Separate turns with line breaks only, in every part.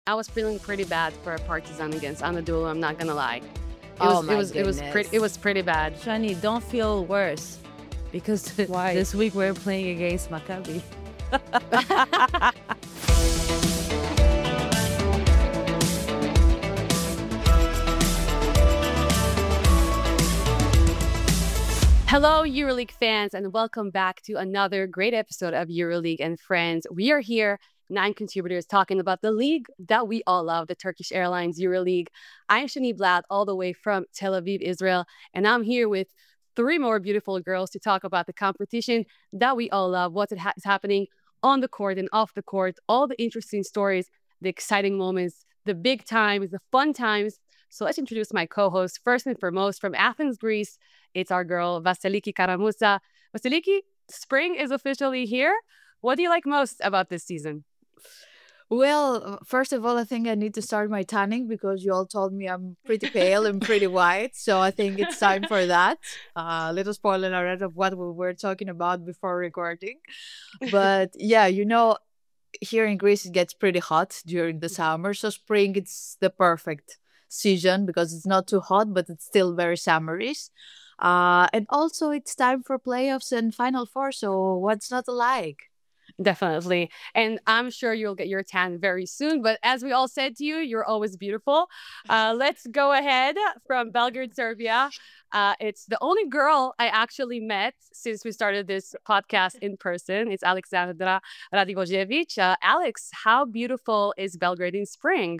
I was feeling pretty bad for Partizan against Anadolu. I'm not gonna lie.
Oh my goodness.
It was pretty bad.
Shani, don't feel worse because
Why?
this week we're playing against Maccabi.
Hello, EuroLeague fans, and welcome back to another great episode of EuroLeague and Friends. We are here, 9 contributors, talking about the league that we all love, the Turkish Airlines EuroLeague. I'm Shani Blad, all the way from Tel Aviv, Israel, and I'm here with 3 more beautiful girls to talk about the competition that we all love, what is happening on the court and off the court, all the interesting stories, the exciting moments, the big times, the fun times. So let's introduce my co-host. First and foremost, from Athens, Greece, it's our girl, Vasiliki Karamusa. Vasiliki, spring is officially here. What do you like most about this season?
Well, first of all, I think I need to start my tanning because you all told me I'm pretty pale and pretty white. So I think it's time for that. Little spoiler alert of what we were talking about before recording. But yeah, here in Greece, it gets pretty hot during the summer. So spring, it's the perfect season because it's not too hot, but it's still very summerish. And also, it's time for playoffs and Final Four. So what's not to like?
Definitely. And I'm sure you'll get your tan very soon. But as we all said to you, you're always beautiful. Let's go ahead from Belgrade, Serbia. It's the only girl I actually met since we started this podcast in person. It's Alexandra Radivojevic. Alex, how beautiful is Belgrade in spring?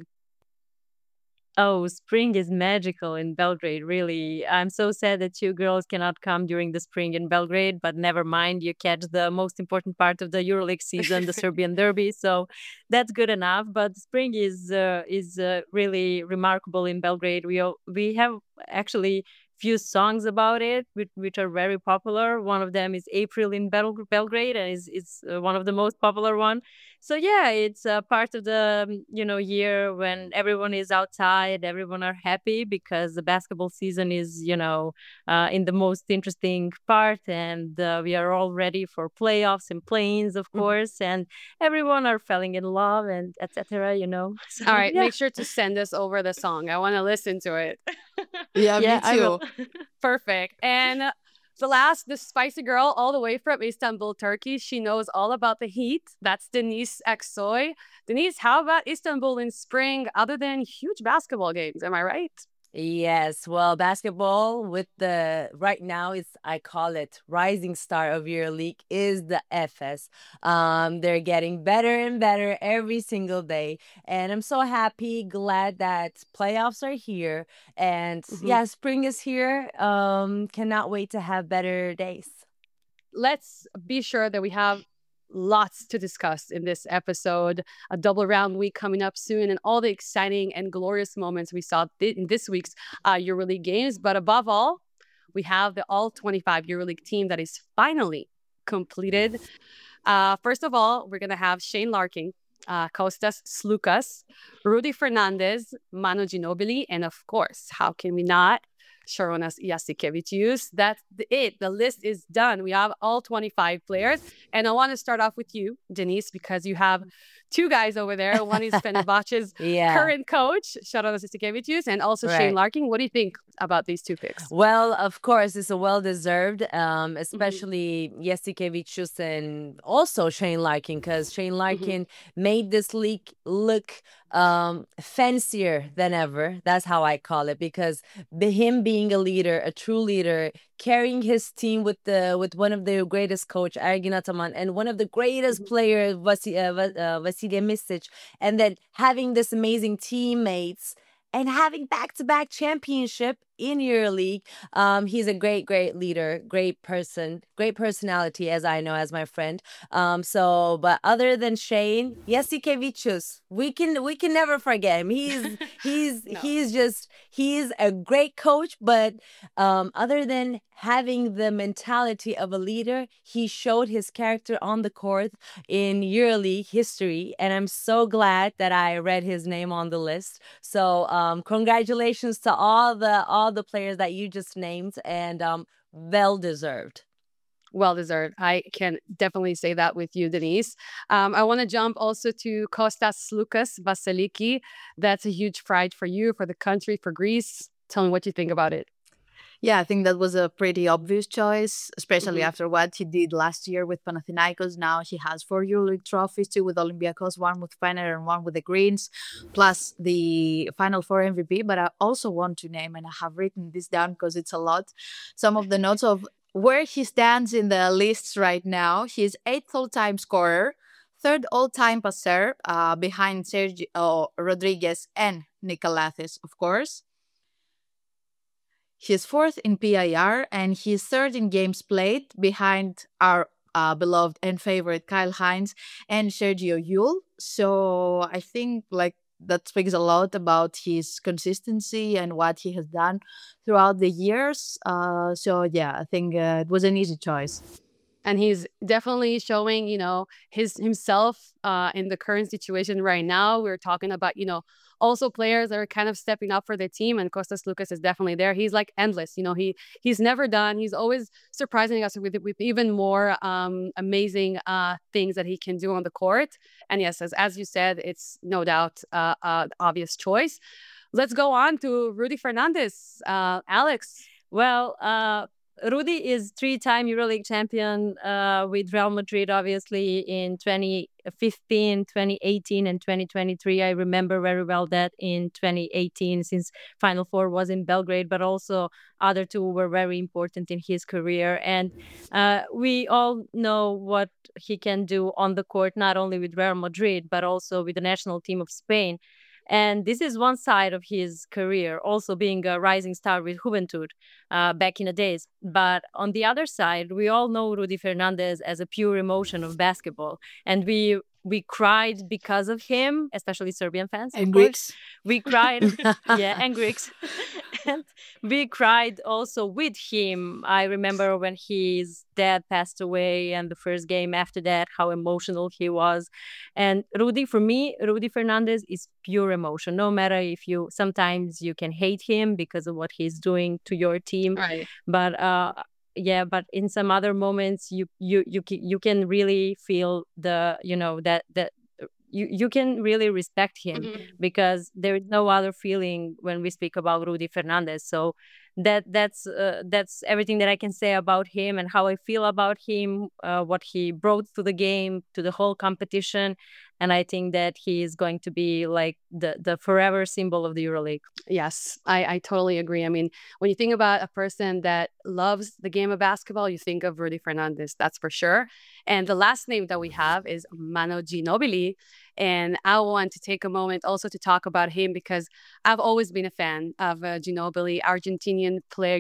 Oh, spring is magical in Belgrade, really. I'm so sad that you girls cannot come during the spring in Belgrade, but never mind, you catch the most important part of the EuroLeague season, the Serbian Derby, so that's good enough. But spring is really remarkable in Belgrade. We have actually few songs about it, which are very popular. One of them is April in Belgrade, and is one of the most popular one. So yeah, it's a part of the year when everyone is outside, everyone are happy because the basketball season is in the most interesting part, and we are all ready for playoffs and planes, of course, and everyone are falling in love and etc. So,
All right,
yeah.
make sure to send us over the song. I want to listen to it.
Yeah,
Yeah,
me
I will.
too.
Perfect. And the spicy girl, all the way from Istanbul, Turkey. She knows all about the heat. That's Denise Aksoy. Denise, how about Istanbul in spring, other than huge basketball games? Am I right?
Yes, well, basketball with the right now is I call it rising star of your league is the FS. They're getting better and better every single day, and I'm so happy, glad that playoffs are here, and
Mhm.
yeah, spring is here. Cannot wait to have better days.
Let's be sure that we have lots to discuss in this episode. A double round week coming up soon, and all the exciting and glorious moments we saw in this week's EuroLeague games. But above all, we have the all 25 EuroLeague team that is finally completed. First of all, we're going to have Shane Larkin, Kostas Slukas, Rudy Fernandez, Manu Ginobili, and of course, how can we not? Sharonas Yasikevicius. That's it. The list is done. We have all 25 players. And I want to start off with you, Denise, because you have 2 guys over there. One is Fenerbahce's
Yeah.
current coach, Sharonas Yasikevicius, and also Shane
Right.
Larkin. What do you think about these 2 picks?
Well, of course, it's a well-deserved, especially Yasikevicius and also Shane Larkin, because Shane Larkin made this league look fancier than ever. That's how I call it, because him being a leader, a true leader, carrying his team with one of their greatest coach, Ergin Ataman, and one of the greatest players, Vasilij Misic, and then having this amazing teammates and having back-to-back championship in EuroLeague. He's a great leader, great person, great personality, as I know as my friend. But other than Shane, Yasikevicius, we can never forget him. He's a great coach, but other than having the mentality of a leader, he showed his character on the court in EuroLeague history, and I'm so glad that I read his name on the list. So congratulations to all the players that you just named, and well deserved.
Well deserved. I can definitely say that with you, Denise. I want to jump also to Kostas Lukas Vasiliki. That's a huge pride for you, for the country, for Greece. Tell me what you think about it.
Yeah, I think that was a pretty obvious choice, especially
Mhm.
after what he did last year with Panathinaikos. Now he has 4 EuroLeague trophies, 2 with Olympiacos, 1 with Fener, and 1 with the Greens, plus the Final Four MVP. But I also want to name, and I have written this down because it's a lot, some of the notes of where he stands in the lists right now. He's 8th all-time scorer, 3rd all-time passer, behind Sergio Rodriguez and Nikolathis, of course. He's 4th in PIR, and he's 3rd in games played behind our beloved and favorite Kyle Hines and Sergio Yul. So I think like that speaks a lot about his consistency and what he has done throughout the years. So yeah, I think it was an easy choice.
And he's definitely showing, his himself in the current situation right now. We're talking about, also players that are kind of stepping up for their team, and Kostas Lukas is definitely there. He's like endless. He's never done. He's always surprising us with even more amazing things that he can do on the court. And yes, as you said, it's no doubt obvious choice. Let's go on to Rudy Fernandez. Alex.
Well, Rudy is 3-time EuroLeague champion with Real Madrid, obviously, in 2015, 2018, and 2023. I remember very well that in 2018, since Final Four was in Belgrade, but also other two were very important in his career. And we all know what he can do on the court, not only with Real Madrid, but also with the national team of Spain. And this is one side of his career, also being a rising star with Juventud back in the days. But on the other side, we all know Rudy Fernandez as a pure emotion of basketball. And we cried because of him, especially Serbian fans.
And
of course.
Greeks.
We cried, yeah, and Greeks. And we cried also with him. I remember when his dad passed away and the first game after that, how emotional he was. And Rudy, for me, Rudy Fernandez is pure emotion. No matter if sometimes you can hate him because of what he's doing to your team.
Right.
But yeah, but in some other moments you can really feel that you can really respect him, because there is no other feeling when we speak about Rudy Fernandez. So that's everything that I can say about him and how I feel about him, what he brought to the game, to the whole competition. And I think that he is going to be like the forever symbol of the EuroLeague.
Yes, I totally agree. I mean, when you think about a person that loves the game of basketball, you think of Rudy Fernandez, that's for sure. And the last name that we have is Manu Ginobili. And I want to take a moment also to talk about him, because I've always been a fan of Ginobili, Argentinian player,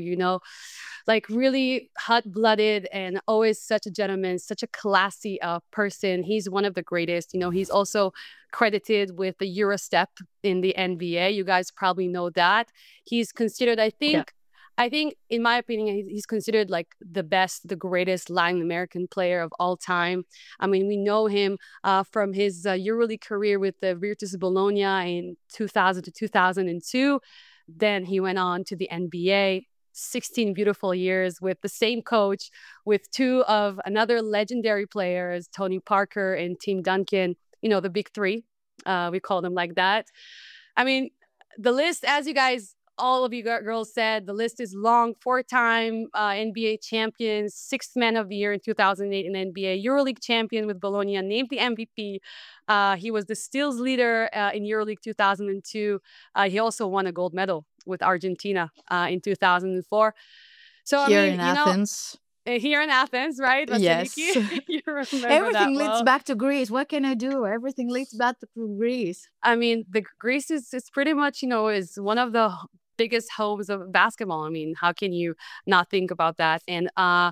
like really hot-blooded and always such a gentleman, such a classy person. He's one of the greatest. He's also credited with the Eurostep in the NBA. You guys probably know that. He's considered, I think, in my opinion, he's considered like the best, the greatest Latin American player of all time. I mean, we know him from his EuroLeague career with the Virtus Bologna in 2000 to 2002. Then he went on to the NBA. 16 beautiful years with the same coach, with two of another legendary players, Tony Parker and Tim Duncan, the big three. We call them like that. I mean, the list, as you guys, all of you girls said, the list is long. 4-time NBA champion, 6th man of the year in 2008 in NBA, EuroLeague champion with Bologna, named the MVP. He was the steals leader in EuroLeague 2002. He also won a gold medal with Argentina in 2004. So
Here
I mean,
in Athens.
Here in Athens, right?
Yes.
You remember
Everything
that
leads
well.
back to Greece. What can I do? Everything leads back to Greece.
I mean, the Greece is pretty much, is one of the biggest homes of basketball. I mean, how can you not think about that? And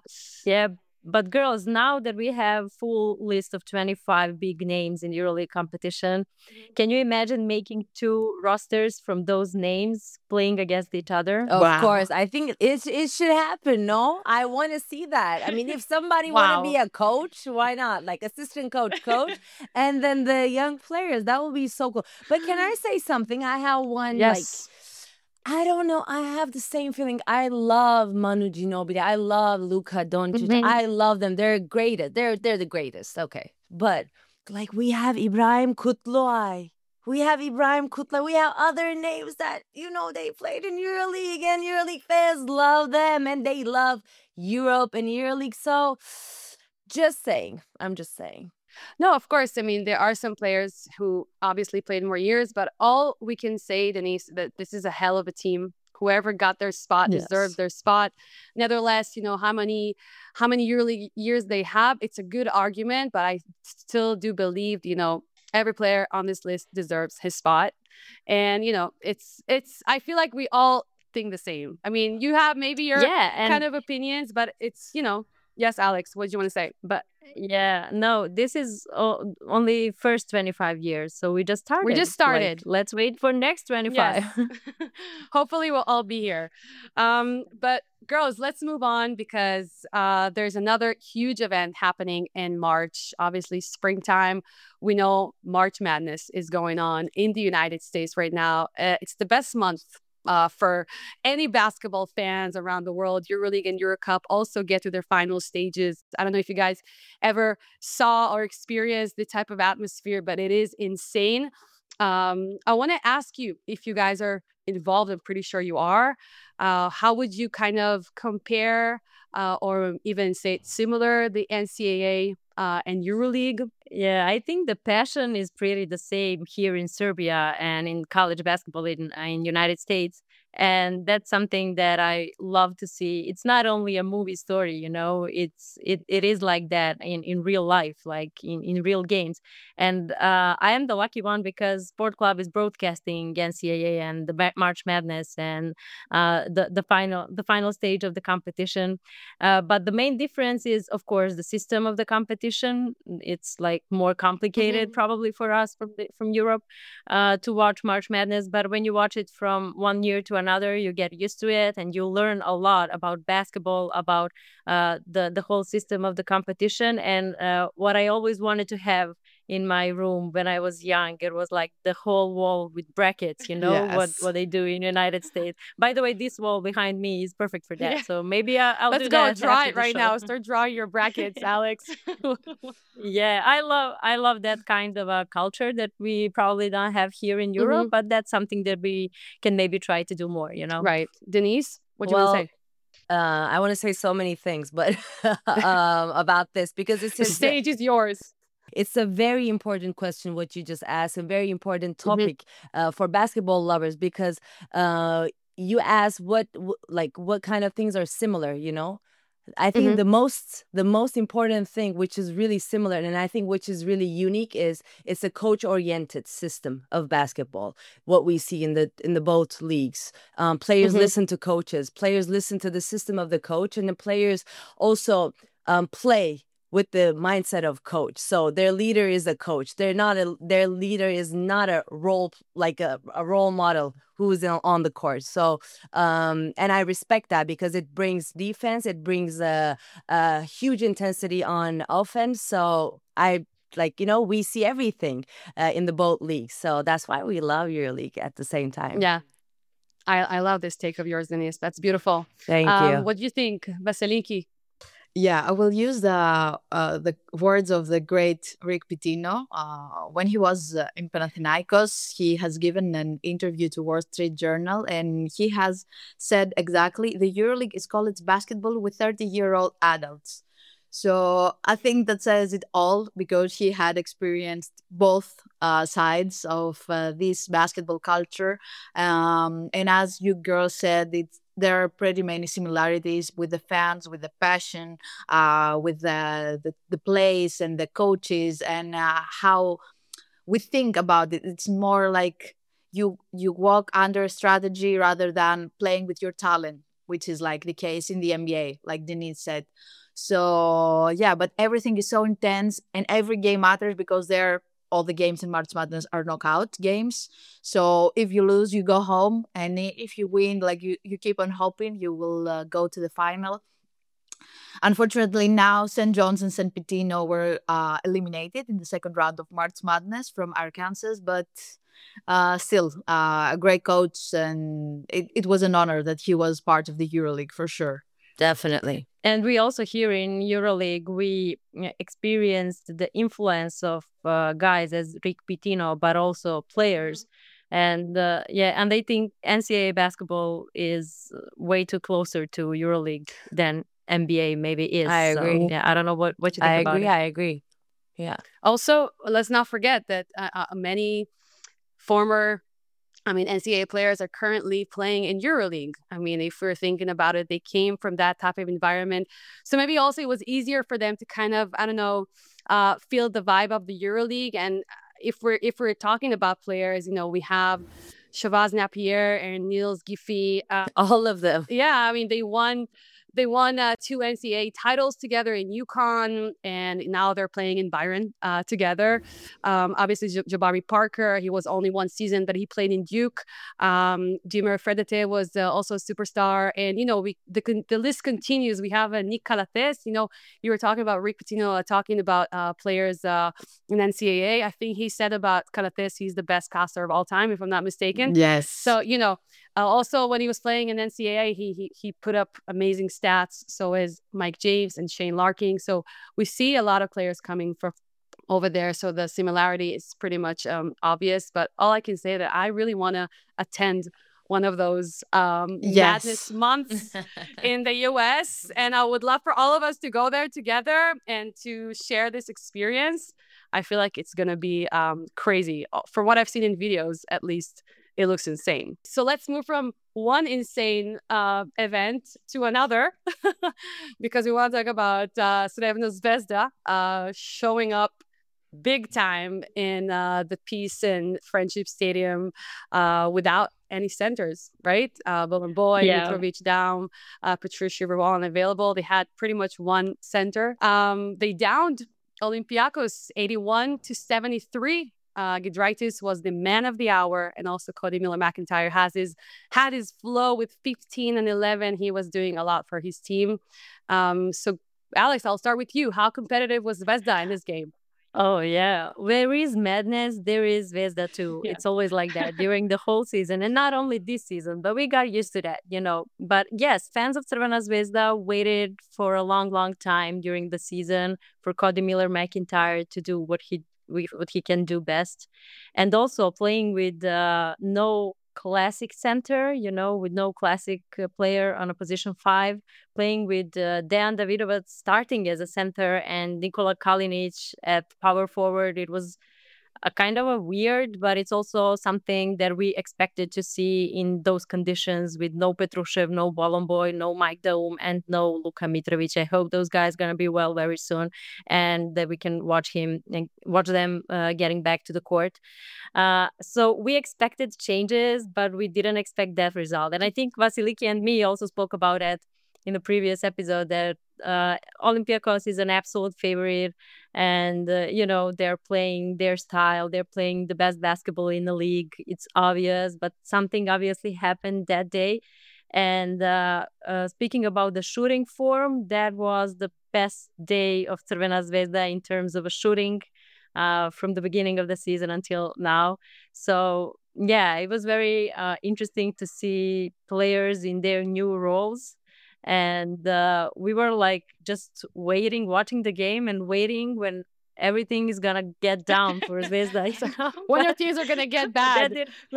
yeah, but girls, now that we have full list of 25 big names in EuroLeague competition, can you imagine making 2 rosters from those names playing against each other?
Of course. I think it should happen, no? I want to see that. I mean, if somebody want to be a coach, why not? Like assistant coach, and then the young players, that would be so cool. But can I say something? I have one,
yes.
I don't know. I have the same feeling. I love Manu Ginobili. I love Luka Doncic.
Mhm.
I love them. They're greatest. They're the greatest. Okay, but like we have Ibrahim Kutluay. We have Ibrahim Kutluay. We have other names that they played in EuroLeague, and EuroLeague fans love them, and they love Europe and EuroLeague. So, just saying. I'm just saying.
No, of course. I mean, there are some players who obviously played more years, but all we can say, Denise, that this is a hell of a team. Whoever got their spot deserved
Yes.
their spot. Nevertheless, how many EuroLeague years they have, it's a good argument, but I still do believe, every player on this list deserves his spot. And, it's I feel like we all think the same. I mean, you have maybe your
Yeah,
kind
and
of opinions, but it's, yes, Alex, what do you want to say?
but yeah, no, this is only first 25 years, so we just
We
started.
just started.
Let's wait for next 25.
Yes. Hopefully we'll all be here. But girls, let's move on because there's another huge event happening in March. Obviously, springtime. We know March Madness is going on in the United States right now. It's the best month for any basketball fans around the world. EuroLeague and EuroCup also get to their final stages. I don't know if you guys ever saw or experienced the type of atmosphere, but it is insane. I want to ask you if you guys are involved. I'm pretty sure you are. How would you kind of compare or even say it's similar, the NCAA and EuroLeague?
Yeah, I think the passion is pretty the same here in Serbia and in college basketball in United States. And that's something that I love to see. It's not only a movie story, it is like that in real life, like in real games. And I am the lucky one because Sport Club is broadcasting NCAA and the March Madness and the final stage of the competition. But the main difference is, of course, the system of the competition. It's like more complicated, probably for us from Europe, to watch March Madness. But when you watch it from one year to another, you get used to it, and you learn a lot about basketball, about the whole system of the competition. And what I always wanted to have in my room when I was young, it was like the whole wall with brackets,
Yes.
what they do in United States. By the way, this wall behind me is perfect for that.
Yeah.
So maybe I'll
Let's
do
go
that
draw
after
it
the
right
show.
now. Start drawing your brackets, Alex.
Yeah, I love that kind of a culture that we probably don't have here in Europe,
Mhm.
but that's something that we can maybe try to do more,
Right. Denise, what do you want to
Well,
say?
I want to say so many things, but about this because
The stage is yours.
it's a very important question what you just asked, a very important
Mhm.
topic for basketball lovers because you asked what kind of things are similar, I think
Mhm.
the most important thing which is really similar and I think which is really unique is it's a coach oriented system of basketball. What we see in the both leagues, players
Mhm.
listen to coaches, players listen to the system of the coach, and the players also play with the mindset of coach. So their leader is a coach. Their leader is not a role like a role model who's on the court. So and I respect that because it brings defense, it brings a huge intensity on offense. So I we see everything in the both leagues. So that's why we love EuroLeague at the same time.
Yeah. I love this take of yours, Denise. That's beautiful.
Thank you.
What do you think, Vasiliki?
Yeah, I will use the words of the great Rick Pitino. When he was in Panathinaikos, he has given an interview to Wall Street Journal, and he has said exactly the EuroLeague is college basketball with 30-year-old adults. So I think that says it all because he had experienced both sides of this basketball culture. And as you girls said, there are pretty many similarities with the fans, with the passion, with the plays and the coaches, and how we think about it. It's more like you walk under strategy rather than playing with your talent, which is like the case in the NBA, like Denise said. So yeah, but everything is so intense, and every game matters because all the games in March Madness are knockout games. So if you lose, you go home, and if you win, like you keep on hoping you will go to the final. Unfortunately, now St. John's and St. Pitino were eliminated in the second round of March Madness from Arkansas, but still a great coach, and it was an honor that he was part of the EuroLeague for sure.
Definitely.
And we also here in EuroLeague, we experienced the influence of guys as Rick Pitino, but also players. And and I think NCAA basketball is way too closer to EuroLeague than NBA maybe is.
I agree.
So, yeah, I don't know what you think
I
about
agree.
it.
I agree. Yeah.
Also, let's not forget that many former NCAA players are currently playing in EuroLeague. I mean, if we're thinking about it, they came from that type of environment. So maybe also it was easier for them to kind of, I don't know, feel the vibe of the EuroLeague. And if we're talking about players, we have Shabazz Napier and Niels Giffey.
All of them.
Yeah, I mean, they won 2 NCAA titles together in UConn, and now they're playing in Byron together. Obviously, Jabari Parker, he was only one season, but he played in Duke. Dimer Fredete was also a superstar. And, the list continues. We have Nick Calates. You were talking about Rick Pitino, talking about players in NCAA. I think he said about Calates, he's the best passer of all time, if I'm not mistaken.
Yes.
So, also when he was playing in NCAA, he put up amazing stats. So is Mike James and Shane Larkin. So we see a lot of players coming from over there. So the similarity is pretty much obvious. But all I can say that I really want to attend one of those madness months in the US. And I would love for all of us to go there together and to share this experience. I feel like it's going to be crazy. From what I've seen in videos, at least, it looks insane. So let's move from one insane event to another because we want to talk about Crvena Zvezda showing up big time in the Peace and Friendship Stadium without any centers, right? Boban Boy, Mitrovic down, Patricia Reval unavailable. They had pretty much one center. They downed Olympiacos 81-73. Giedraitis was the man of the hour, and also Cody Miller-McIntyre had his flow with 15 and 11. He was doing a lot for his team. So, Alex, I'll start with you. How competitive was Zvezda in this game?
Oh, yeah. Where is madness, there is Zvezda too.
Yeah.
It's always like that during the whole season. And not only this season, but we got used to that, But yes, fans of Crvena Zvezda waited for a long, long time during the season for Cody Miller-McIntyre to do what he can do best. And also playing with no classic center, with no classic player on a position 5, playing with Dejan Davidovac starting as a center and Nikola Kalinic at power forward. It was a kind of a weird, but it's also something that we expected to see in those conditions with no Petrushev, no Bolomboy, no Mike Daum, and no Luka Mitrovic. I hope those guys going to be well very soon and that we can watch them getting back to the court. So we expected changes, but we didn't expect that result. And I think Vasiliki and me also spoke about it in the previous episode that Olympiacos is an absolute favorite, and they're playing their style, they're playing the best basketball in the league. It's obvious, but something obviously happened that day. And speaking about the shooting form, that was the best day of Crvena Zvezda in terms of a shooting from the beginning of the season until now. So yeah, it was very interesting to see players in their new roles. And we were like just watching the game and waiting when everything is gonna get down for Zvezda.
When your teams are gonna get bad.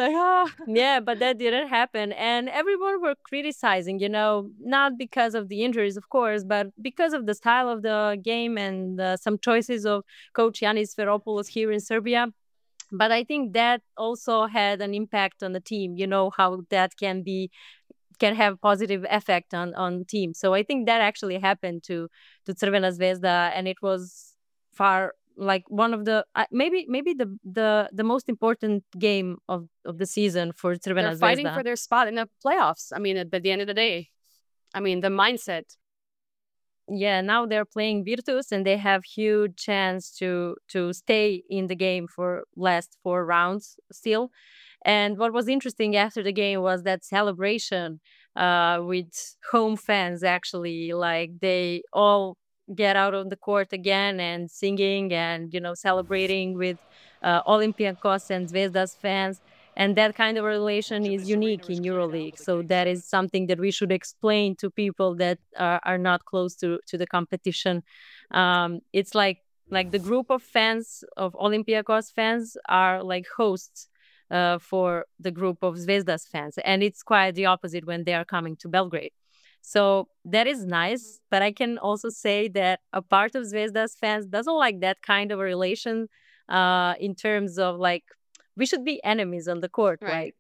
Yeah, but that didn't happen. And everyone were criticizing, not because of the injuries, of course, but because of the style of the game and some choices of Coach Yanis Feropoulos here in Serbia. But I think that also had an impact on the team, how that can have positive effect on team. So I think that actually happened to Crvena Zvezda, and it was far like one of the maybe the most important game of the season for Crvena Zvezda.
They're fighting for their spot in the playoffs. I mean, at the end of the day, the mindset.
Yeah, now they're playing Virtus, and they have huge chance to stay in the game for last 4 rounds still. And what was interesting after the game was that celebration with home fans. Actually, like they all get out on the court again and singing and celebrating with Olympiacos and Zvezda's fans. And that kind of relation is unique in EuroLeague. So that is something that we should explain to people that are not close to the competition. It's like the group of fans of Olympiacos fans are like hosts for the group of Zvezda's fans, and it's quite the opposite when they are coming to Belgrade. So that is nice, but I can also say that a part of Zvezda's fans doesn't like that kind of a relation in terms of like we should be enemies on the court,
Right.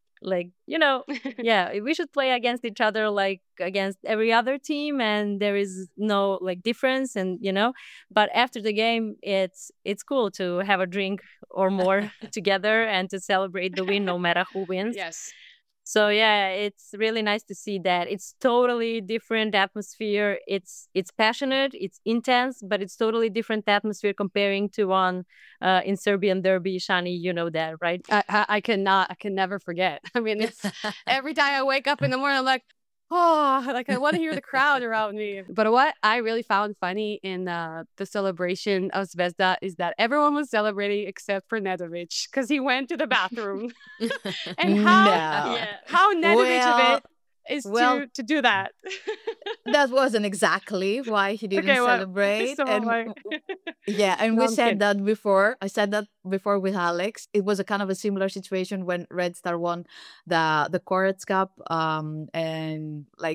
yeah, we should play against each other like against every other team, and there is no like difference, and but after the game, it's cool to have a drink or more together and to celebrate the win, no matter who wins.
Yes.
So yeah, it's really nice to see that. It's totally different atmosphere. It's passionate, it's intense, but it's totally different atmosphere comparing to one in Serbian derby. Shani, you know that, right?
I can never forget. I mean, it's every time I wake up in the morning, I'm like, oh, like I want to hear the crowd around me. But what I really found funny in the celebration of Zvezda is that everyone was celebrating except for Nedovic because he went to the bathroom. And how
No.
Yeah.
how Nedovic of
Well,
it is
well,
to do that.
that wasn't exactly why he didn't
Okay, well,
celebrate.
so
And
like,
yeah, and
no,
we
I'm
said
kidding.
that before. I said that before with Alex. It was a kind of a similar situation when Red Star won the Corets Cup. And like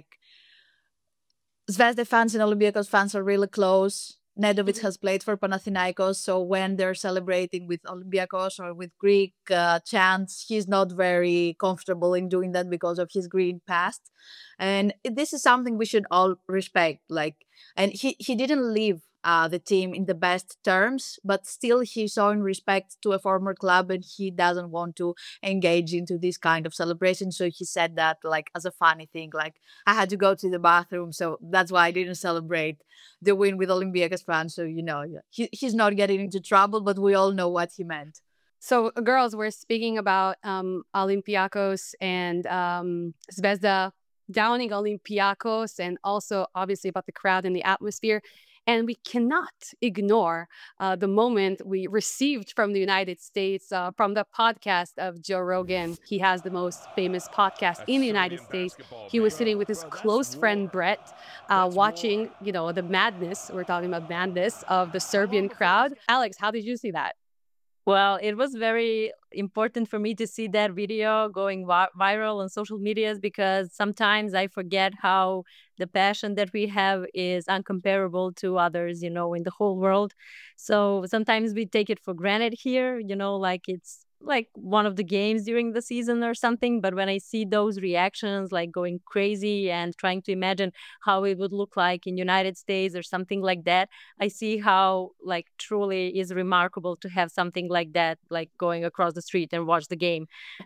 Zvezda fans and Olympiacos fans are really close. Nedovic has played for Panathinaikos, so when they're celebrating with Olympiacos or with Greek chants, he's not very comfortable in doing that because of his Greek past. And this is something we should all respect. Like, and he didn't leave the team in the best terms, but still he's showing respect to a former club, and he doesn't want to engage into this kind of celebration. So he said that like as a funny thing, like I had to go to the bathroom, so that's why I didn't celebrate the win with Olympiacos fans. So yeah, he's not getting into trouble, but we all know what he meant.
So, girls, we're speaking about Olympiacos and Zvezda downing Olympiacos, and also obviously about the crowd and the atmosphere. And we cannot ignore the moment we received from the United States, from the podcast of Joe Rogan. He has the most famous podcast in the United States. He was sitting with his close friend Brett, watching, the madness. We're talking about madness of the Serbian crowd. Alex, how did you see that?
Well, it was very important for me to see that video going viral on social medias, because sometimes I forget how the passion that we have is uncomparable to others, in the whole world. So sometimes we take it for granted here, like it's like one of the games during the season or something. But when I see those reactions, like going crazy and trying to imagine how it would look like in United States or something like that, I see how like truly is remarkable to have something like that, like going across the street and watch the game.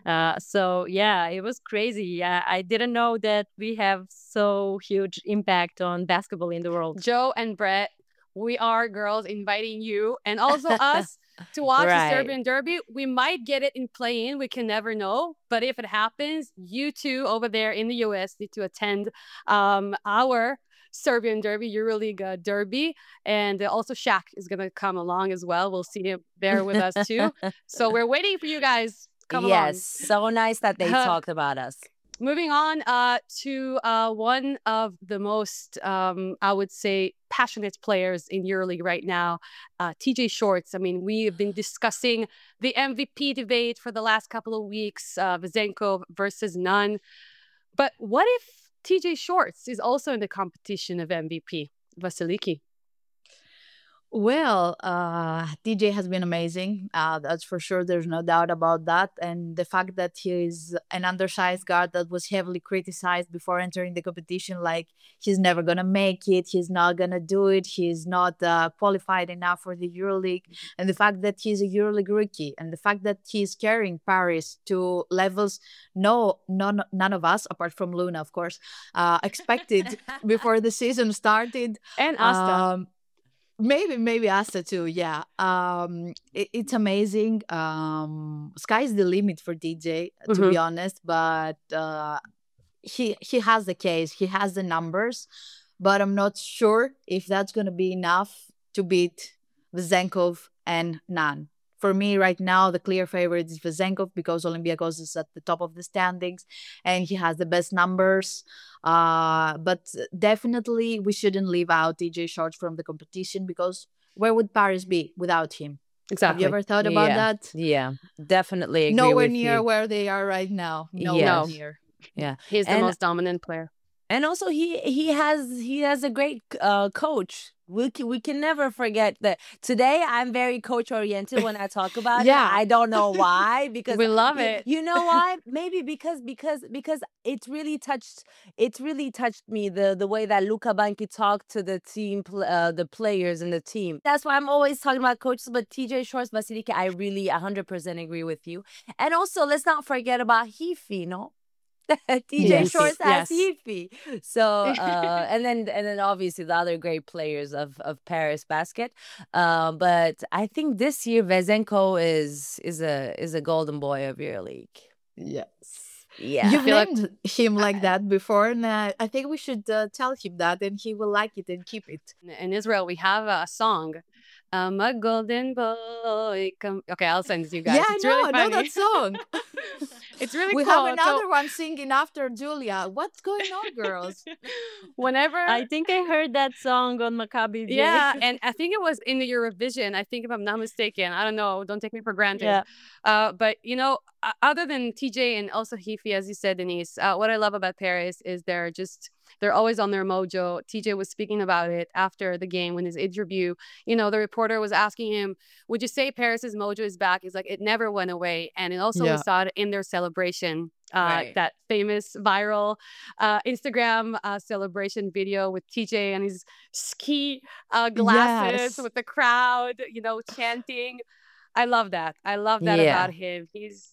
So yeah, it was crazy. I didn't know that we have so huge impact on basketball in the world.
Joe and Brett, we are girls inviting you and also us to watch the
Right.
Serbian Derby. We might get it in play-in. We can never know. But if it happens, you two over there in the US need to attend our Serbian Derby, EuroLeague Derby. And also Shaq is going to come along as well. We'll see him there with us too. So we're waiting for you guys. Come
Yes, so nice that they talked about us.
Moving on to one of the most, I would say, passionate players in EuroLeague right now, TJ Shorts. I mean, we have been discussing the MVP debate for the last couple of weeks, Vezenko versus Nunn. But what if TJ Shorts is also in the competition of MVP? Vasiliki.
Well, DJ has been amazing. That's for sure. There's no doubt about that. And the fact that he is an undersized guard that was heavily criticized before entering the competition, like he's never going to make it, he's not going to do it, he's not qualified enough for the EuroLeague. And the fact that he's a EuroLeague rookie, and the fact that he's carrying Paris to levels none of us, apart from Luna, of course, expected before the season started.
And Asta.
Maybe Asta too. Yeah. It's amazing. Sky's the limit for DJ, to be honest. But he has the case, he has the numbers, but I'm not sure if that's going to be enough to beat Vezenkov and Nan. For me, right now, the clear favorite is Vezenkov because Olympiacos is at the top of the standings and he has the best numbers. But definitely, we shouldn't leave out TJ Shorts from the competition because where would Paris be without him? Have you
Exactly.
ever thought about that?
Yeah, definitely agree
Nowhere
with
near
you.
where they are right now. Nowhere
Yes.
near.
Yeah.
He's the
And
most dominant player.
and also he has a great coach. We can never forget that. Today I'm very coach oriented when I talk about
Yeah.
it. I don't know why because
We love
you,
it.
you know why? Maybe because it's really touched me the way that Luca Banchi talked to the team, the players in the team. That's why I'm always talking about coaches. But TJ Shorts, Vasiliki, I really 100% agree with you. And also let's not forget about Heafy, no? TJ
Yes.
Shorts has
Yes.
Heafy. So and then obviously the other great players of Paris basket. But I think this year Vezenko is a golden boy of EuroLeague.
Yes.
Yeah.
You've
feel like-
named him like that before, and I think we should tell him that, and he will like it and keep it.
In Israel, we have a song. I'm a golden boy. Okay, I'll send it to you guys.
Yeah,
It's
I know,
really
I know
funny.
that song.
It's really
We
cool.
have another one singing after Julia. What's going on, girls?
Whenever
I think I heard that song on Maccabi. J.
yeah, and I think it was in the Eurovision. I think if I'm not mistaken. I don't know. Don't take me for granted.
Yeah.
But other than TJ and also Heafy, as you said, Denise, what I love about Paris is they're always on their mojo. TJ was speaking about it after the game in his interview. The reporter was asking him, "Would you say Paris's mojo is back?" He's like, "It never went away," and also
Yeah.
we saw it in their celebration.
Right.
That famous viral Instagram celebration video with TJ and his ski glasses
Yes.
with the crowd, chanting. I love that. I love that
Yeah.
about him.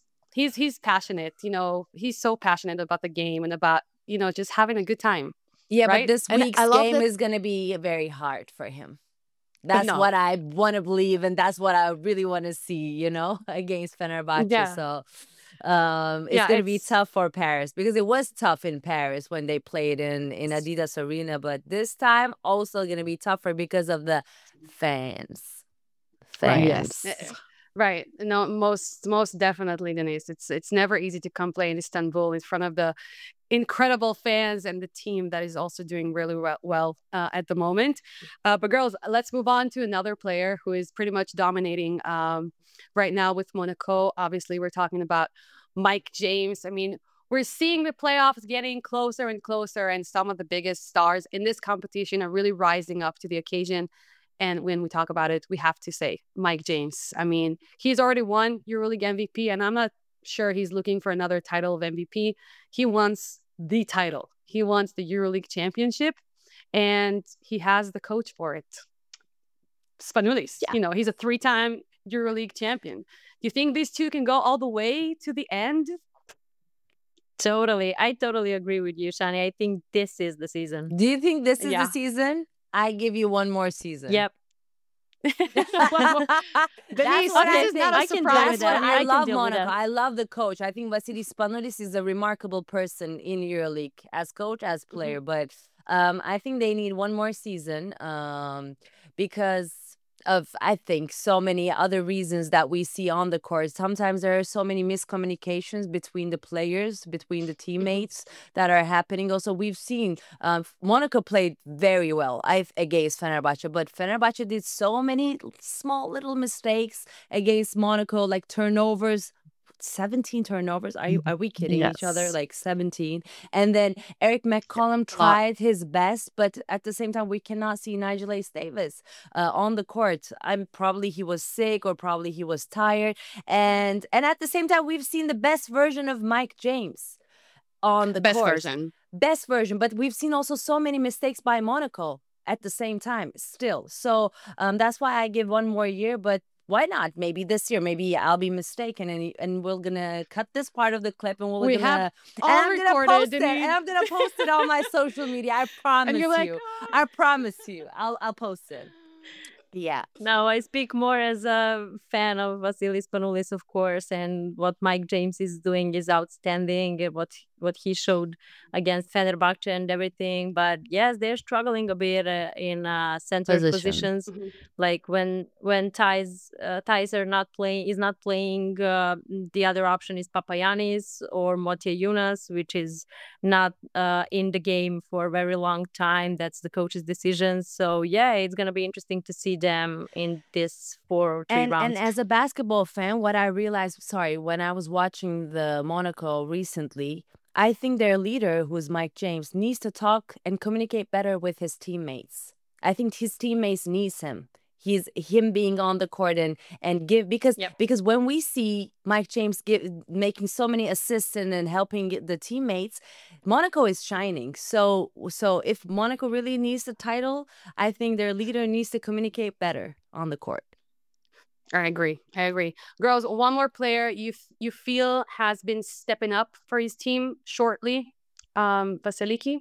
He's passionate. He's so passionate about the game and about just having a good time.
Yeah,
Right?
but this
And
week's
I love
game
that-
is going to be very hard for him. That's
No.
what I want to believe, and that's what I really want to see, against Fenerbahce.
Yeah.
So it's
Yeah,
going to be
it's-
tough for Paris because it was tough in Paris when they played in Adidas Arena, but this time also going to be tougher because of the fans.
Right.
Yes.
Right. No, most definitely, Denise. It's never easy to come play in Istanbul in front of the incredible fans and the team that is also doing really well at the moment. But girls, let's move on to another player who is pretty much dominating right now with Monaco. Obviously, we're talking about Mike James. I mean, we're seeing the playoffs getting closer and closer, and some of the biggest stars in this competition are really rising up to the occasion. And when we talk about it, we have to say Mike James. I mean, he's already won EuroLeague MVP, and I'm not sure he's looking for another title of MVP. He wants the title. He wants the EuroLeague championship, and he has the coach for it. Spanoulis,
Yeah.
he's a 3-time EuroLeague champion. Do you think these two can go all the way to the end?
Totally. I totally agree with you, Shani. I think this is the season.
Do you think this is
Yeah.
the season? I give you one more season.
Yep.
That's
Denise,
what
this
I
is
think.
not a
I can deal
surprise.
with
That's what
that.
I
I can
love
deal with
Monaco.
that.
I love the coach. I think Vasilis Spanoulis is a remarkable person in EuroLeague as coach, as player. But I think they need one more season because of, I think, so many other reasons that we see on the court. Sometimes there are so many miscommunications between the players, between the teammates that are happening. Also, we've seen Monaco played very well against Fenerbahce, but Fenerbahce did so many small little mistakes against Monaco, like turnovers. 17 turnovers. Are we kidding each other?
Yes.
Like 17. And then Eric McCollum tried his best, but at the same time, we cannot see Nigel Ace Davis on the court. Probably he was sick or probably he was tired. And at the same time, we've seen the best version of Mike James on the
Best
court.
version.
Best version. But we've seen also so many mistakes by Monaco at the same time still. So that's why I give one more year, but why not? Maybe this year, maybe I'll be mistaken, and we're gonna cut this part of the clip, and
We have all recorded, Denise.
and I'm gonna post it on my social media. I promise
And you're like,
you. I promise you. I'll post it. Yeah.
Now I speak more as a fan of Vasilis Spanoulis, of course, and what Mike James is doing is outstanding. What what he showed against Fenerbahce and everything. But yes, they're struggling a bit in center positions.
Mhm.
Like when Thais are not playing, the other option is Papayanis or Motye Yunus, which is not in the game for a very long time. That's the coach's decision. So yeah, it's gonna be interesting to see them in this 4 or 3
And
rounds.
as a basketball fan, what I realized, sorry, when I was watching the Monaco recently, I think their leader, who's Mike James, needs to talk and communicate better with his teammates. I think his teammates needs him. He's him being on the court and give
Yep.
because when we see Mike James making so many assists and helping the teammates, Monaco is shining. So if Monaco really needs the title, I think their leader needs to communicate better on the court.
I agree. Girls, one more player you feel has been stepping up for his team shortly. Vasiliki?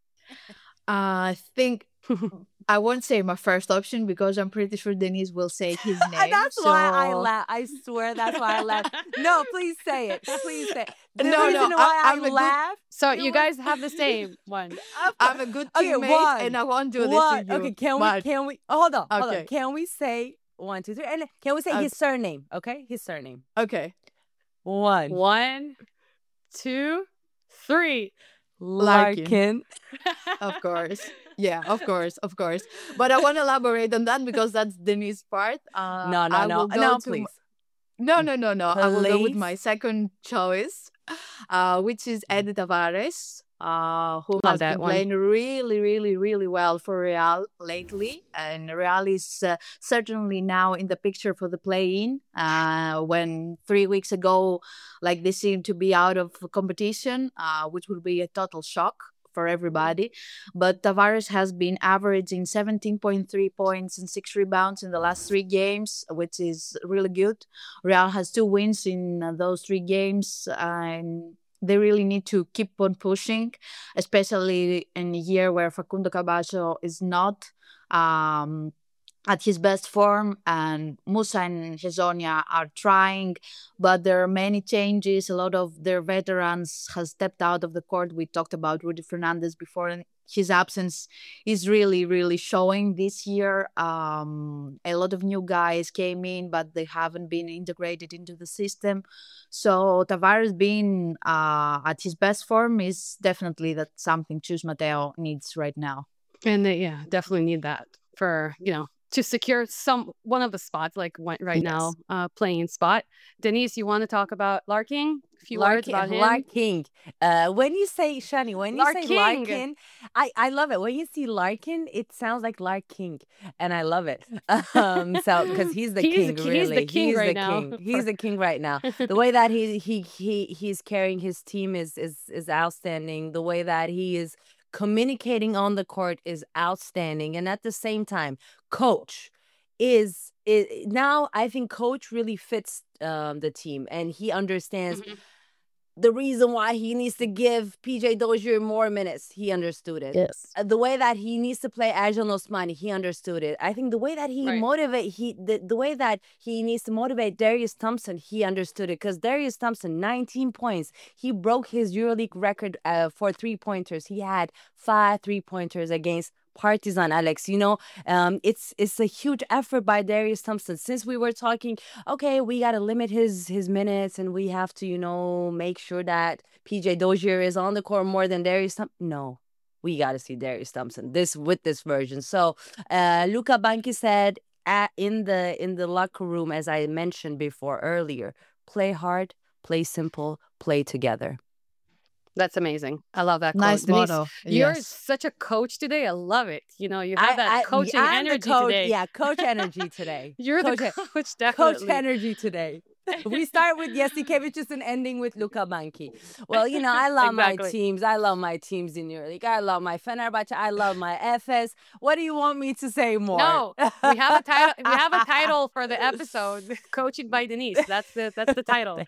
I think I won't say my first option because I'm pretty sure Denise will say his name.
That's why I
so-
laugh. I swear that's why I laugh. No, please say it. Please say it. The
No,
reason
no,
why
I'm a good-
laugh.
So
You
you
know what?
guys have the same one.
I'm a good
Okay,
teammate
one,
and I won't do this
One.
to you.
Okay,
but-
can we hold on.
Okay.
Can we say 1, 2, 3? And can we say
Okay.
his surname? Okay? His surname.
Okay.
1.
1, 2, 3.
Larkin.
Of course. Yeah, of course. But I want to elaborate on that because that's Denise's part.
No,
I will go
no,
to
please.
No. I will go with
Please?
my second choice, which is Eddie Tavares, who
Love
has
that
been
one.
playing really, really, really well for Real lately. And Real is certainly now in the picture for the play-in. When 3 weeks ago, like they seemed to be out of competition, which would be a total shock for everybody. But Tavares has been averaging 17.3 points and 6 rebounds in the last 3 games, which is really good. Real has 2 wins in those 3 games, and they really need to keep on pushing, especially in a year where Facundo Caballo is not at his best form, and Musa and Hezonja are trying, but there are many changes. A lot of their veterans has stepped out of the court. We talked about Rudy Fernandez before, and his absence is really, really showing this year. A lot of new guys came in, but they haven't been integrated into the system. So Tavares being at his best form is definitely that something Chus Mateo needs right now.
And they definitely need that for, to secure one of the spots, like right now, playing spot. Denise, you want to talk about Larkin? A few words about him?
Larkin. When you say Shani, when you say Larkin, I love it. When you see Larkin, it sounds like Larkin, and I love it. So because he's the king, really,
he's the king right now.
He's the king right now. The way that he's carrying his team is outstanding. The way that he is communicating on the court is outstanding, and at the same time, coach is now. I think coach really fits the team, and he understands the reason why he needs to give PJ Dozier more minutes. He understood it.
Yes.
The way that he needs to play Adjel Osmani, he understood it. I think the way that he the way that he needs to motivate Darius Thompson, he understood it. Because Darius Thompson, 19 points. He broke his EuroLeague record for 3-pointers. He had 5 3-pointers against Partizan, Alex. It's a huge effort by Darius Thompson. Since we were talking, okay, we got to limit his minutes, and we have to, make sure that PJ Dozier is on the court more than Darius Thompson. No, we got to see Darius Thompson with this version. So Luca Banchi said in the locker room, as I mentioned before earlier, play hard, play simple, play together.
That's amazing. I love that quote.
Nice
Denise,
motto.
you're
Yes.
such a coach today. I love it. You have that coaching
I'm the
energy
coach,
today.
Yeah, coach energy today.
You're
coach,
the coach, definitely.
Coach energy today. We start with Jasikevičius and ending with Luca Banchi. Well, I love my teams. I love my teams in EuroLeague. I love my Fenerbahce. I love my FS. What do you want me to say more?
No, we have a title. We have a title for the episode, coaching by Denise. That's the title.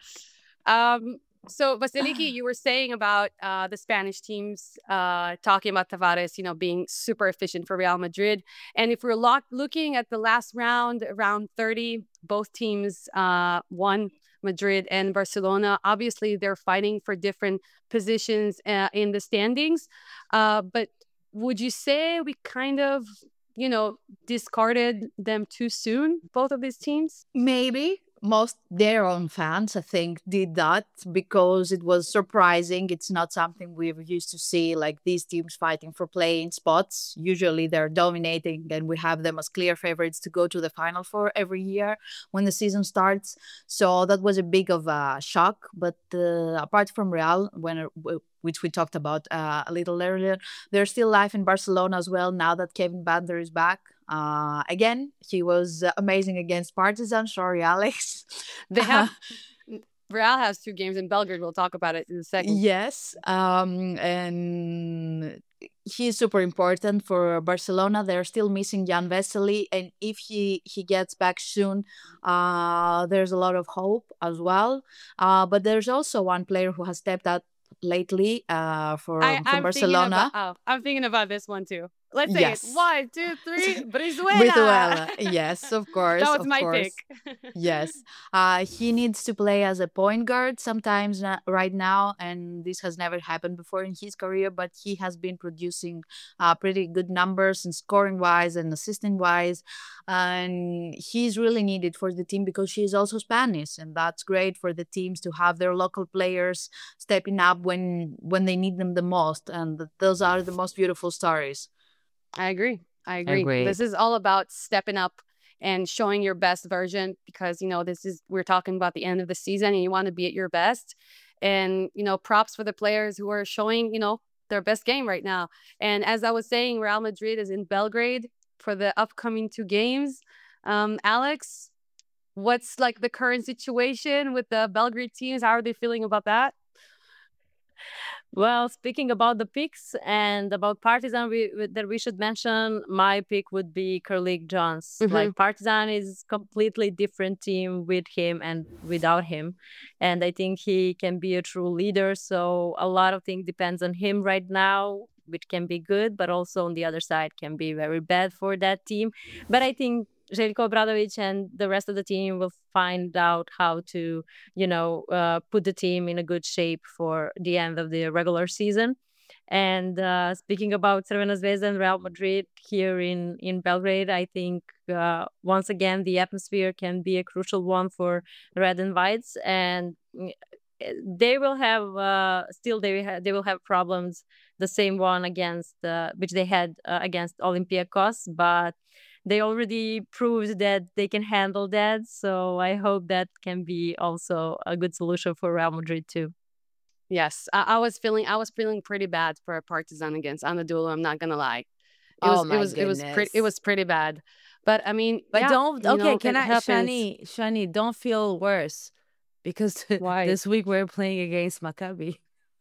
So Vasiliki, you were saying about the Spanish teams talking about Tavares, being super efficient for Real Madrid. And if we're looking at the last round 30, both teams won Madrid and Barcelona. Obviously, they're fighting for different positions in the standings. But would you say we kind of, discarded them too soon, both of these teams?
Maybe most their own fans, I think, did that because it was surprising. It's not something we've used to see, like these teams fighting for playing spots. Usually they're dominating and we have them as clear favorites to go to the Final Four every year when the season starts. So that was a big of a shock. But apart from Real, which we talked about a little earlier, there's still life in Barcelona as well now that Kevin Bander is back. Again, he was amazing against Partizan. Sorry, Alex.
They have Real has 2 games in Belgrade. We'll talk about it in a second.
Yes, and he's super important for Barcelona. They're still missing Jan Vesely, and if he gets back soon, there's a lot of hope as well. But there's also one player who has stepped up lately from Barcelona.
I'm thinking about this one too. Let's say
Yes.
it. 1, 2, 3, Brizuela.
Brizuela. Yes, of course.
That was
of
my
course.
pick.
Yes. He needs to play as a point guard sometimes right now, and this has never happened before in his career, but he has been producing pretty good numbers and scoring wise and assisting wise. And he's really needed for the team because she's also Spanish, and that's great for the teams to have their local players stepping up when they need them the most. And those are the most beautiful stories.
I agree.
Agreed.
This is all about stepping up and showing your best version because, we're talking about the end of the season and you want to be at your best. And, props for the players who are showing, their best game right now. And as I was saying, Real Madrid is in Belgrade for the upcoming 2 games. Alex, what's like the current situation with the Belgrade teams? How are they feeling about that?
Well, speaking about the picks and about Partizan, that we should mention, my pick would be Kurlik Jones.
Mhm.
Like Partizan is completely different team with him and without him, and I think he can be a true leader. So a lot of things depends on him right now, which can be good, but also on the other side can be very bad for that team. But I think Željko Obradović and the rest of the team will find out how to, put the team in a good shape for the end of the regular season. And speaking about Crvena Zvezda and Real Madrid here in Belgrade, I think once again the atmosphere can be a crucial one for Red and Whites, and they will have they will have problems, the same one against which they had against Olympiacos, but they already proved that they can handle that. So I hope that can be also a good solution for Real Madrid too.
Yes, I was feeling pretty bad for Partizan against Anadolu. I'm not gonna lie.
Oh my
It was pretty bad. But I mean,
But
yeah,
don't,
you know,
can
it
I,
happens.
Shani, don't feel worse because
Why?
this week we're playing against Maccabi.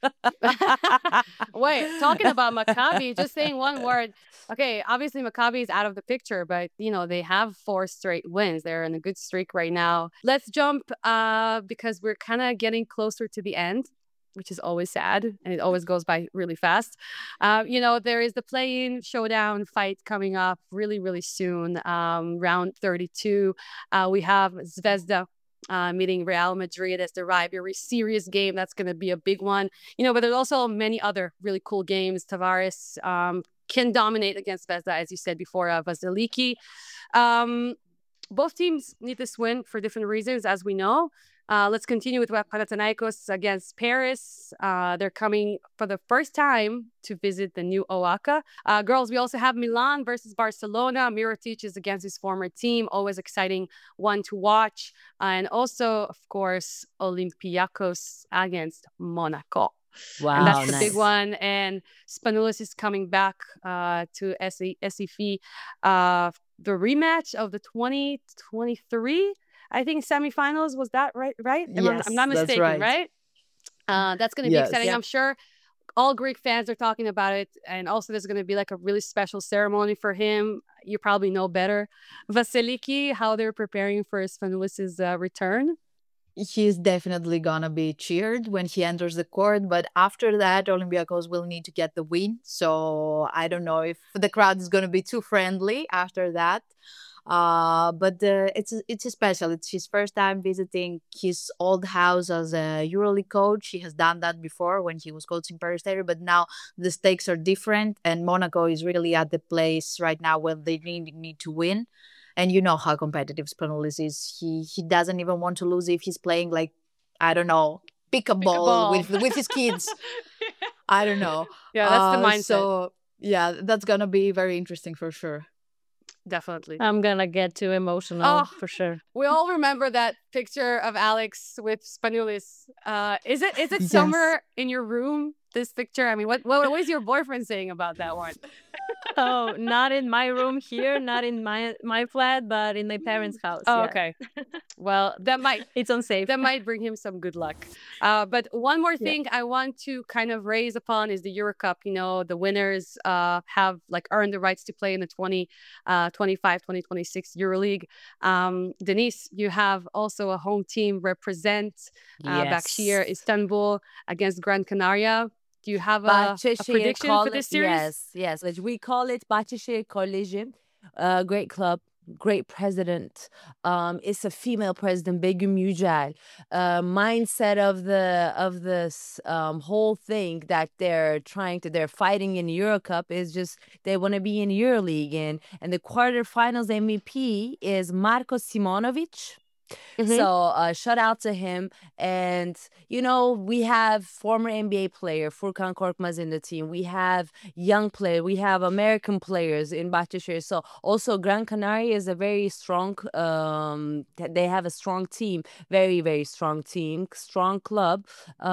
Wait, talking about Maccabi, just saying one word. Okay, obviously Maccabi is out of the picture, but they have 4 straight wins. They're in a good streak right now. Let's jump because we're kind of getting closer to the end, which is always sad, and it always goes by really fast. There is the play-in showdown fight coming up really, really soon, round 32. We have Zvezda meeting Real Madrid as the rivalry serious game. That's going to be a big one. But there's also many other really cool games. Tavares can dominate against Zvezda, as you said before, Vasiliki. Both teams need this win for different reasons, as we know. Let's continue with Panathinaikos against Paris. They're coming for the first time to visit the new OAKA. Girls, we also have Milan versus Barcelona. Mirotic is against his former team. Always exciting one to watch. And also, of course, Olympiacos against Monaco.
Wow,
And that's the
nice.
big one. And Spanoulis is coming back to SEFE. The rematch of the 2023 I think semifinals, was that right?
Yes,
I'm not
that's
mistaken,
right.
That's going to be
Yes.
exciting.
Yeah.
I'm sure all Greek fans are talking about it. And also there's going to be like a really special ceremony for him. You probably know better. Vasiliki, how they're preparing for Spanoulis' return.
He's definitely gonna be cheered when he enters the court, but after that, Olympiacos will need to get the win. So I don't know if the crowd is gonna be too friendly after that. But it's special. It's his first time visiting his old house as a EuroLeague coach. He has done that before when he was coaching Paris Stadium, but now the stakes are different, and Monaco is really at the place right now where they need to win. And you know how competitive Spanoulis is. He doesn't even want to lose if he's playing like, I don't know, pick a ball with his kids. I don't know.
Yeah, that's the mindset.
So yeah, that's gonna be very interesting for sure.
Definitely.
I'm gonna get too emotional for sure.
We all remember that picture of Alex with Spanoulis. Is it
Yes.
somewhere in your room? This picture. I mean, what was your boyfriend saying about that one?
Oh, not in my room here, not in my flat, but in my parents' house.
Oh,
yeah.
okay. Well,
It's unsafe.
that might bring him some good luck. But one more thing I want to kind of raise upon is the Euro Cup. You know, the winners have like earned the rights to play in the 2025-2026 EuroLeague. Denise, you have also a home team represent Bakshir Istanbul against Gran Canaria. Do you have a prediction for this series?
Yes. Like, we call it Bahçeşehir Koleji. Great club, great president. It's a female president, Begüm Yücel. Mindset of this whole thing that they're fighting in Euro Cup is just they want to be in EuroLeague, and the quarterfinals MVP is Marko Simonovic. So shout out to him. And, you know, we have former NBA player Furkan Korkmaz in the team. We have young player. We have American players in Bahçeşehir. So also Gran Canaria is a very strong, they have a strong team, very, very strong team, strong club.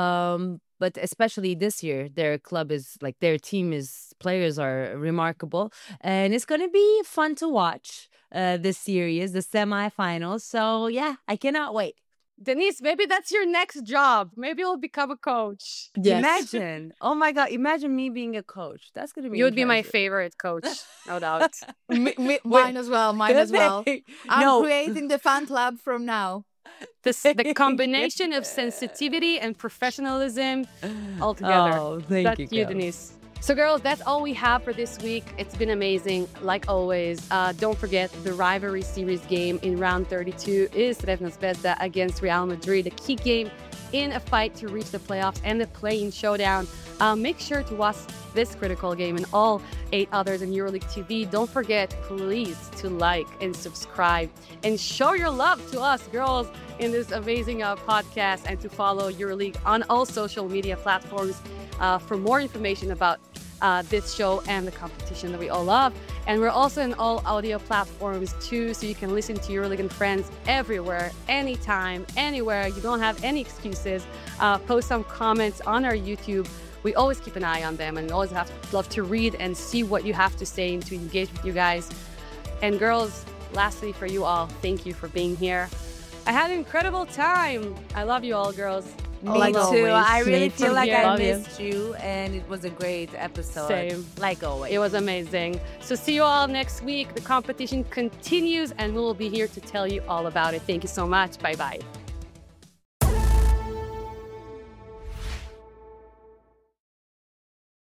But especially this year, their club is like their team is players are remarkable. And it's going to be fun to watch this series, the semifinals. So yeah, I cannot wait.
Denise, maybe that's your next job. Maybe you'll become a coach.
Yes.
Imagine. Oh my God. Imagine me being a coach. That's going to be
You would be my
impressive.
favorite coach, no doubt.
Mine as well. Mine as well. I'm
No.
creating the fan club from now.
The combination of sensitivity and professionalism all together.
Oh, thank
That's
you,
you,
girls.
Denise. So, girls, that's all we have for this week. It's been amazing, like always. Don't forget the rivalry series game in round 32 is Crvena Zvezda against Real Madrid, a key game in a fight to reach the playoffs and the play-in showdown. Make sure to watch this critical game and all 8 others in EuroLeague TV. Don't forget, please, to like and subscribe and show your love to us, girls, in this amazing podcast, and to follow EuroLeague on all social media platforms for more information about this show and the competition that we all love. And we're also in all audio platforms too, so you can listen to EuroLeague and Friends everywhere, anytime, anywhere. You don't have any excuses. Post some comments on our YouTube. We always keep an eye on them and always love to read and see what you have to say and to engage with you guys. And girls, lastly, for you all, thank you for being here. I had an incredible time. I love you all, girls.
Me
Like
too.
always.
I really
Me
feel
too.
like
Yeah.
I
Love you.
missed you, and it was a great episode.
Same.
Like always.
It was amazing. So see you all next week. The competition continues and we will be here to tell you all about it. Thank you so much. Bye-bye.